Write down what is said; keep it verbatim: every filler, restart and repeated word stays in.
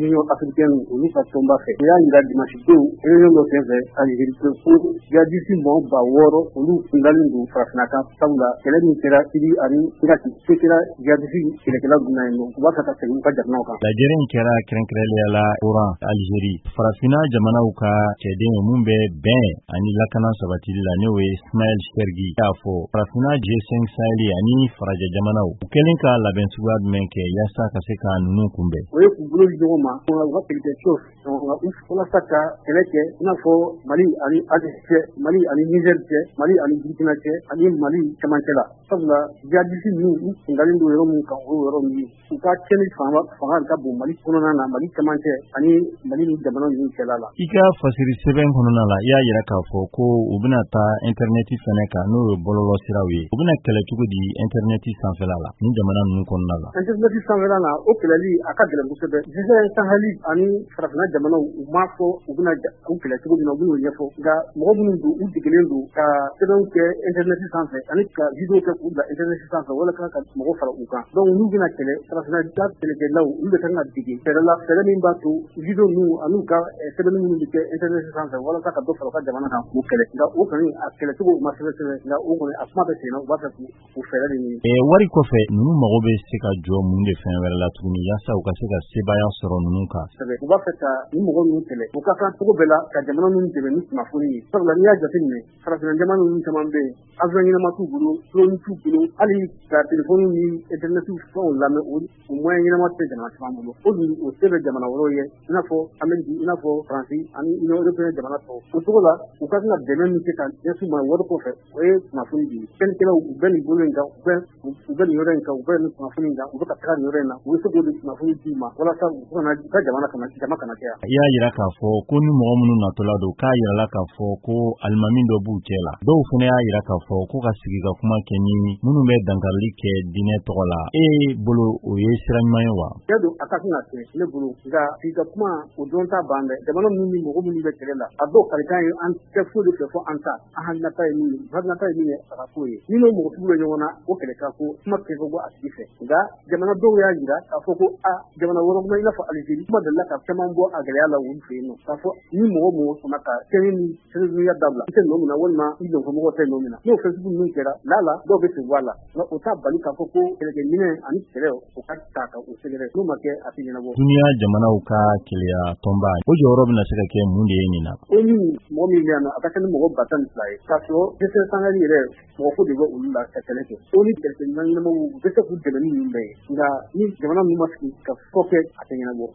Union africaine olu ka tɔnba fɛ u y'a yira dimanche don réunion dɔ senfɛ Algérie ko jihadiste mɔgɔ ba wɔɔrɔ olu kundalen don farafinna kan sabula kɛlɛ min kɛra Sidi ani Iraki se kɛra jihadiste kɛlɛkɛla dunna yen nɔ u b'a fɛ ka segin u ka jamanaw kan. Lajɛrɛ in kɛra kɛrɛnkɛrɛnnenya la Oran Algérie farafinna jamanaw ka cɛden mun bɛ bɛn ani lakana sabatili la n'o ye Ismaël Chergui y'a fɔ farafinna G cinq Sahel ani farajɛ jamanaw u kɛlen ka labɛn suguya jumɛn kɛ yaasa ka se ka ninnu kunbɛn. O ye k'u bolo di ɲɔgɔn ma u ka kɛlɛkɛcɛw walasa ka kɛlɛ kɛ i n'a fɔ Mali ani Algérie cɛ Mali ani Niger cɛ Mali ani Burkina cɛ ani Mali cɛmancɛ la sabula jihadiste ninnu u kundalen don yɔrɔ min kan o yɔrɔ min ye u ka cɛnni fanga fanga ka bon Mali kɔnɔna na Mali cɛmancɛ ani Mali ni jamana ninnu cɛla la. I ka fasiri sɛbɛn kɔnɔna la i y'a yira k'a fɔ ko u bɛna taa interneti fɛnɛ kan n'o ye bɔlɔlɔ siraw ye u bɛna kɛlɛ cogo di interneti sanfɛla la ni jamana ninnu kɔnɔna la. Interneti sanfɛla la o kɛlɛli a ka gɛlɛn kosɛbɛ G cinq Sahel ani farafinna jamanaw u m'a fɔ u bɛna u kɛlɛ cogo min na u bɛn'o ɲɛfɔ nka mɔgɔ minnu don u degelen don ka sɛbɛnw kɛ interneti sanfɛ ani ka video kɛ k'u bila interneti sanfɛ walasa ka mɔgɔ fara u kan donc n'u bɛna kɛlɛ farafinna kɛlɛkɛlaw olu de kan ka dege fɛɛrɛ la fɛɛrɛ min b'a to video ninnu an'u ka sɛbɛnni minnu bɛ kɛ interneti sanfɛ walasa ka dɔ fara u ka jamana kan k'u kɛlɛ nka o kɔni a kɛlɛcogo ma sɛbɛsɛbɛ nka o kɔni a kuma bɛ senna u b'a fɛ k'u fɛɛrɛ de ɲini. Wari kɔfɛ ninnu mago bɛ se ka jɔ mun de fɛn wɛrɛ la tuguni yaasa u ka se ka sebaaya sɔrɔ ninnu kan. U b'a fɛ ka ni mɔgɔ ninnu kɛlɛ u ka kan cogo bɛɛ la ka jamana ninnu dɛmɛ ni kunnafoni ye sabula n'i y'a jateminɛ farafinna jamana ninnu caman bɛ yen avion ɲɛnama t'u bolo drone t'u bolo hali ka telefoni ni internet fɛnw lamɛn o moyen ɲɛnama tɛ jamana caman bolo o dun o se bɛ jamana wɛrɛw ye i n'a fɔ Amérique i n'a fɔ Faransi ani Union européenne jamana tɔw o cogo la u ka kan ka dɛmɛ min kɛ ka ɲɛsin ma wari kɔfɛ o ye kunnafoni di kɛnɛkɛlaw u bɛ nin bolo in kan u bɛ u bɛ nin yɔrɔ in kan u bɛ nin kunnafoni in kan u bɛ ka taga nin yɔrɔ in na u bɛ se k'o de kunnafoni di ma walasa u kana u ka jamana kana jama kana caya. I y'a yira k'a fɔ ko ni mɔgɔ minnu natɔla don k'a yirala k'a fɔ ko alimami dɔ b'u cɛ la dɔw fana y'a yira k'a fɔ ko ka sigi ka kuma kɛ ni minnu bɛ dankarili kɛ diinɛ tɔgɔ la e bolo o ye sira ɲuman ye wa. Cɛ don a ka kan ka kɛ ne bolo nka sigi ka kuma o dɔn ta ban dɛ jamana minnu ni mɔgɔ minnu bɛ kɛlɛ la a dɔw karikan ye an tɛ foyi de fɛ fɔ an ta an hakilinata ye min ye hakilinata ye min ye a ka k'o ye ni n'o mɔgɔ sugu bɛ ɲɔgɔn na o kɛlɛkan ko kuma tɛ fɔ a tigi fɛ nka jamana dɔw y'a yira k'a fɔ ko a jamana wɛrɛ kɔnɔ i n'a fɔ Algérie kuma delila ka caman bɔ a gɛlɛya la olu fɛ yen nɔ k'a fɔ ni mɔgɔ mɔgɔ sɔnna ka kɛɲɛ ni sɛbɛnniya dabila i tɛ nɔ min na walima i nɔfɛmɔgɔ tɛ nɔ min na n'o fɛn sugu ninnu kɛra la la dɔw bɛ sen bɔ a la nka o t'a bali k'a fɔ ko kɛlɛkɛminɛ ani kɛlɛ o ka ta ka o sɛgɛrɛ n'o ma kɛ a tɛ ɲɛnabɔ. Duniya jamanaw ka keleya tɔnba o jɔyɔrɔ bɛna se ka kɛ mun de ye nin na. O ni mɔgɔ min bɛ yan nɔ a ka kɛ ni mɔgɔ ba tan ni fila ye k'a sɔrɔ dɛsɛ sangari yɛrɛ mɔgɔ ko de bɛ olu la ka kɛlɛ kɛ o ni kɛlɛkɛminɛ ɲɛnamaw u bɛ se k'u dɛmɛ ni ninnu bɛɛ ye nka ni jamana ninnu ma sigi ka fɔ kɛ a tɛ ɲɛnabɔ.